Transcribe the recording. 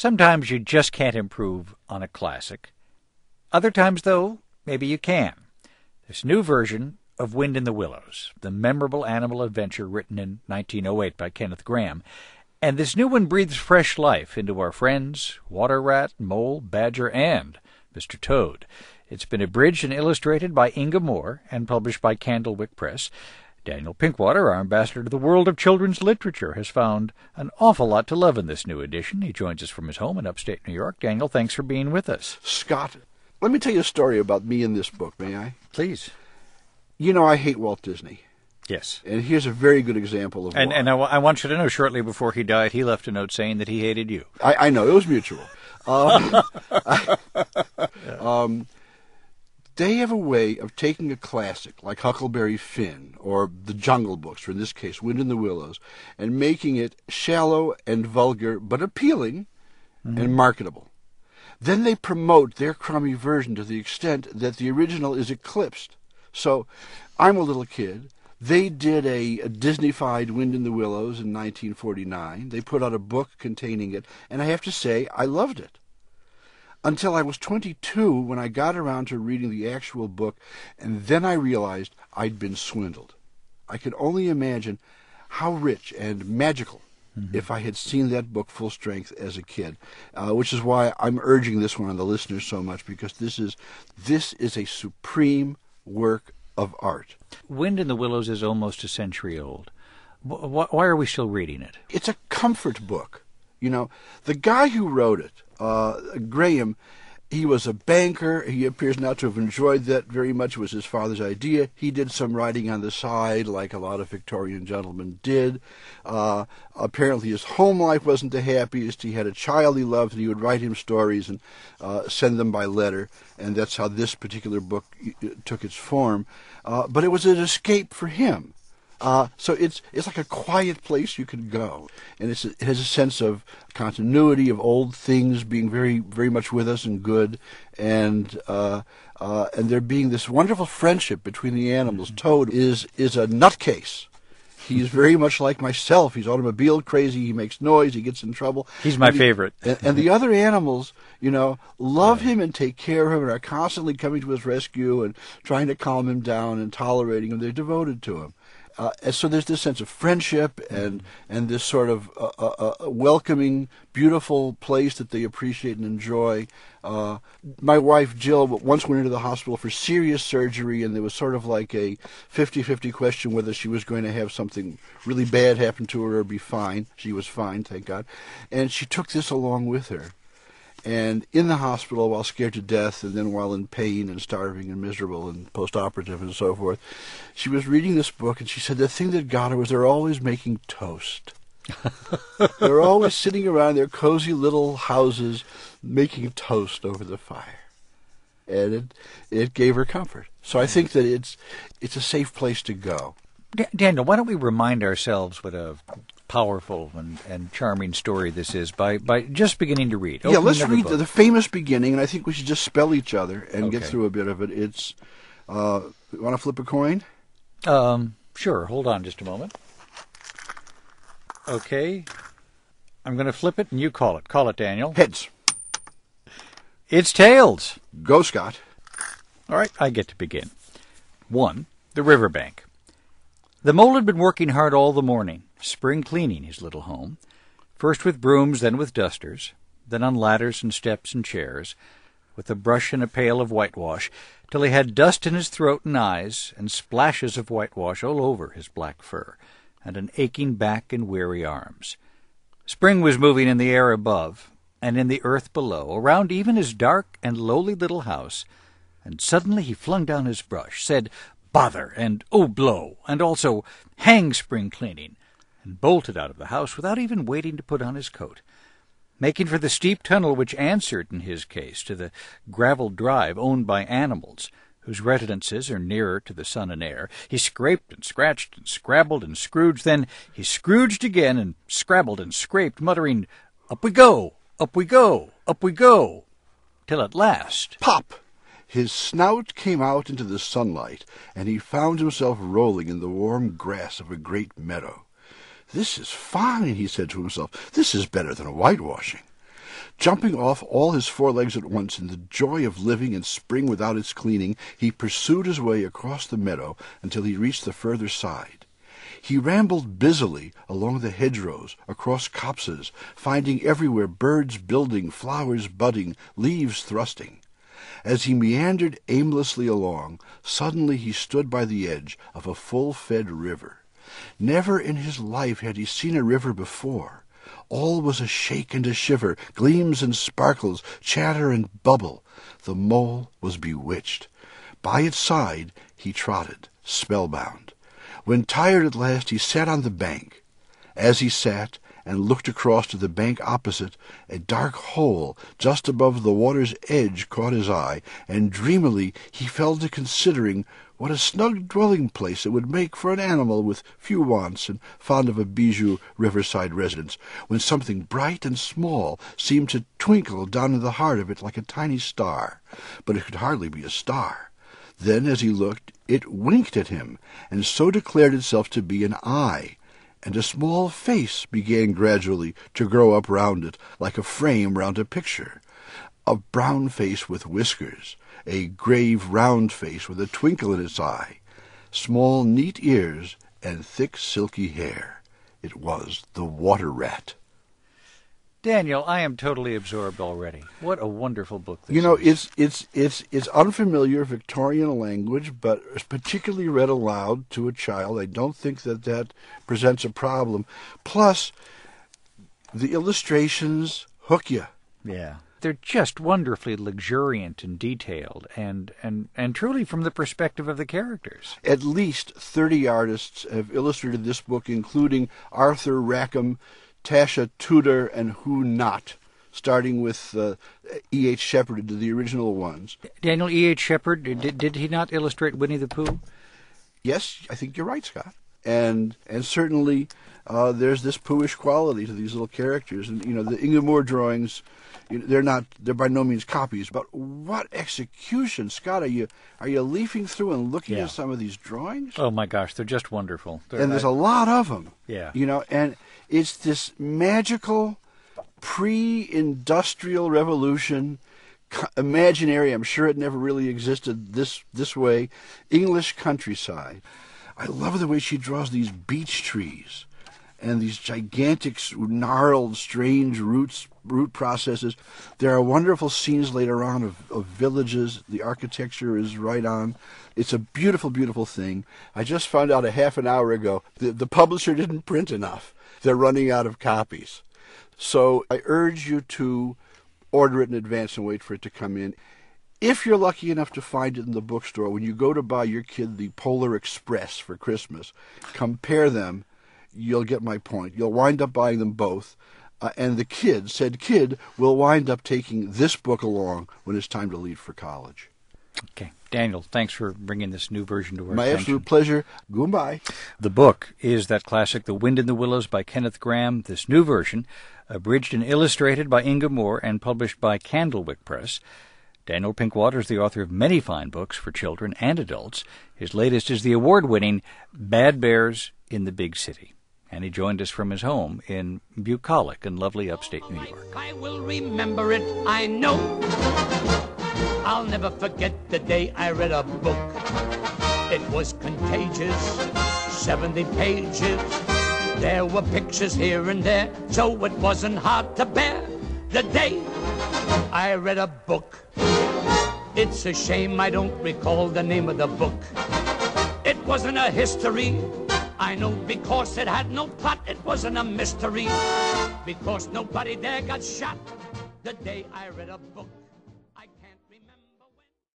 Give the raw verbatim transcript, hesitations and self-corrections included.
Sometimes you just can't improve on a classic. Other times, though, maybe you can. This new version of Wind in the Willows, the memorable animal adventure written in nineteen oh eight by Kenneth Grahame. And this new one breathes fresh life into our friends, Water Rat, Mole, Badger, and Mister Toad. It's been abridged and illustrated by Inga Moore and published by Candlewick Press. Daniel Pinkwater, our ambassador to the world of children's literature, has found an awful lot to love in this new edition. He joins us from his home in upstate New York. Daniel, thanks for being with us. Scott, let me tell you a story about me in this book, may I? Please. You know, I hate Walt Disney. Yes. And here's a very good example of and, why. And I, w- I want you to know, shortly before he died, he left a note saying that he hated you. I, I know, it was mutual. Um, I, um, they have a way of taking a classic like Huckleberry Finn or the Jungle Books, or in this case, Wind in the Willows, and making it shallow and vulgar but appealing mm-hmm. and marketable. Then they promote their crummy version to the extent that the original is eclipsed. So, I'm a little kid. They did a, a Disney-fied Wind in the Willows in nineteen forty-nine. They put out a book containing it, and I have to say, I loved it. Until I was twenty-two when I got around to reading the actual book, and then I realized I'd been swindled. I could only imagine how rich and magical mm-hmm. if I had seen that book full strength as a kid, uh, which is why I'm urging this one on the listeners so much, because this is this is a supreme work of art. Wind in the Willows is almost a century old. Why are we still reading it? It's a comfort book. You know, the guy who wrote it, uh, Grahame, he was a banker. He appears not to have enjoyed that very much. It was his father's idea. He did some writing on the side, like a lot of Victorian gentlemen did. Uh, apparently his home life wasn't the happiest. He had a child he loved, and he would write him stories and uh, send them by letter, and that's how this particular book took its form. Uh, but it was an escape for him. Uh, so it's it's like a quiet place you can go, and it's, it has a sense of continuity of old things being very very much with us and good, and uh, uh, and there being this wonderful friendship between the animals. Toad is is a nutcase. He's very much like myself. He's automobile crazy. He makes noise. He gets in trouble. He's my and favorite. The, and, and the other animals, you know, love him and take care of him and are constantly coming to his rescue and trying to calm him down and tolerating him. They're devoted to him. Uh, and so there's this sense of friendship and and this sort of uh, uh, uh, welcoming, beautiful place that they appreciate and enjoy. Uh, my wife, Jill, once went into the hospital for serious surgery, and there was sort of like a fifty-fifty question whether she was going to have something really bad happen to her or be fine. She was fine, thank God. And she took this along with her. And in the hospital, while scared to death, and then while in pain and starving and miserable and post-operative and so forth, she was reading this book, and she said the thing that got her was they're always making toast. They're always sitting around their cozy little houses making toast over the fire. And it it gave her comfort. So I think that it's it's a safe place to go. D- Daniel, why don't we remind ourselves what a powerful and, and charming story this is by, by just beginning to read. Yeah, Open let's read book. the, the famous beginning, and I think we should just spell each other and Okay. get through a bit of it. It's, uh, you want to flip a coin? Um, sure. Hold on just a moment. Okay. I'm going to flip it, and you call it. Call it, Daniel. Heads. It's tails. Go, Scott. All right, I get to begin. One, the riverbank. The mole had been working hard all the morning, spring cleaning his little home, first with brooms, then with dusters, then on ladders and steps and chairs, with a brush and a pail of whitewash, till he had dust in his throat and eyes, and splashes of whitewash all over his black fur, and an aching back and weary arms. Spring was moving in the air above, and in the earth below, around even his dark and lowly little house, and suddenly he flung down his brush, said, "Bother," and "Oh, blow," and also "Hang spring cleaning," and bolted out of the house without even waiting to put on his coat, making for the steep tunnel which answered, in his case, to the gravelled drive owned by animals, whose residences are nearer to the sun and air. He scraped and scratched and scrabbled and scrooged, then he scrooged again and scrabbled and scraped, muttering, "Up we go, up we go, up we go," till at last, pop! His snout came out into the sunlight, and he found himself rolling in the warm grass of a great meadow. "This is fine," he said to himself. "This is better than whitewashing." Jumping off all his four legs at once in the joy of living in spring without its cleaning, he pursued his way across the meadow until he reached the further side. He rambled busily along the hedgerows, across copses, finding everywhere birds building, flowers budding, leaves thrusting. As he meandered aimlessly along, suddenly he stood by the edge of a full-fed river. Never in his life had he seen a river before. All was a shake and a shiver, gleams and sparkles, chatter and bubble. The mole was bewitched. By its side he trotted, spellbound. When tired at last, he sat on the bank. As he sat and looked across to the bank opposite, a dark hole just above the water's edge caught his eye, and dreamily he fell to considering what a snug dwelling-place it would make for an animal with few wants and fond of a bijou riverside residence, when something bright and small seemed to twinkle down in the heart of it like a tiny star. But it could hardly be a star. Then, as he looked, it winked at him, and so declared itself to be an eye, and a small face began gradually to grow up round it, like a frame round a picture. A brown face with whiskers, a grave round face with a twinkle in its eye, small neat ears, and thick silky hair. It was the water-rat. Daniel, I am totally absorbed already. What a wonderful book this You know, is. it's it's it's it's unfamiliar Victorian language, but particularly read aloud to a child. I don't think that that presents a problem. Plus, the illustrations hook you. Yeah. They're just wonderfully luxuriant and detailed, and, and, and truly from the perspective of the characters. At least thirty artists have illustrated this book, including Arthur Rackham, Tasha Tudor, and Who Not, starting with uh, E H. Shepard, the original ones. Daniel E H. Shepard, did, did he not illustrate Winnie the Pooh? Yes, I think you're right, Scott. And and certainly uh, there's this Poohish quality to these little characters. And, you know, the Inga Moore drawings, you know, they're not, they're by no means copies, but what execution, Scott! Are you are you leafing through and looking Yeah. at some of these drawings? Oh my gosh, they're just wonderful. They're, and there's I, a lot of them. Yeah. You know, and it's this magical pre-industrial revolution, co- imaginary, I'm sure it never really existed this this way, English countryside. I love the way she draws these beech trees and these gigantic, gnarled, strange roots, root processes. There are wonderful scenes later on of, of villages. The architecture is right on. It's a beautiful, beautiful thing. I just found out a half an hour ago that the publisher didn't print enough. They're running out of copies. So I urge you to order it in advance and wait for it to come in. If you're lucky enough to find it in the bookstore, when you go to buy your kid the Polar Express for Christmas, compare them. You'll get my point. You'll wind up buying them both. Uh, and the kid, said kid, will wind up taking this book along when it's time to leave for college. Okay. Daniel, thanks for bringing this new version to our My attention. absolute pleasure. Goodbye. The book is that classic The Wind in the Willows by Kenneth Grahame. This new version, abridged and illustrated by Inga Moore and published by Candlewick Press. Daniel Pinkwater is the author of many fine books for children and adults. His latest is the award-winning Bad Bears in the Big City. And he joined us from his home in Bucolic in lovely upstate New York. I will remember it, I know. I'll never forget the day I read a book. It was contagious, seventy pages. There were pictures here and there, so it wasn't hard to bear. The day I read a book. It's a shame I don't recall the name of the book. It wasn't a history, I know, because it had no plot. It wasn't a mystery, because nobody there got shot the day I read a book.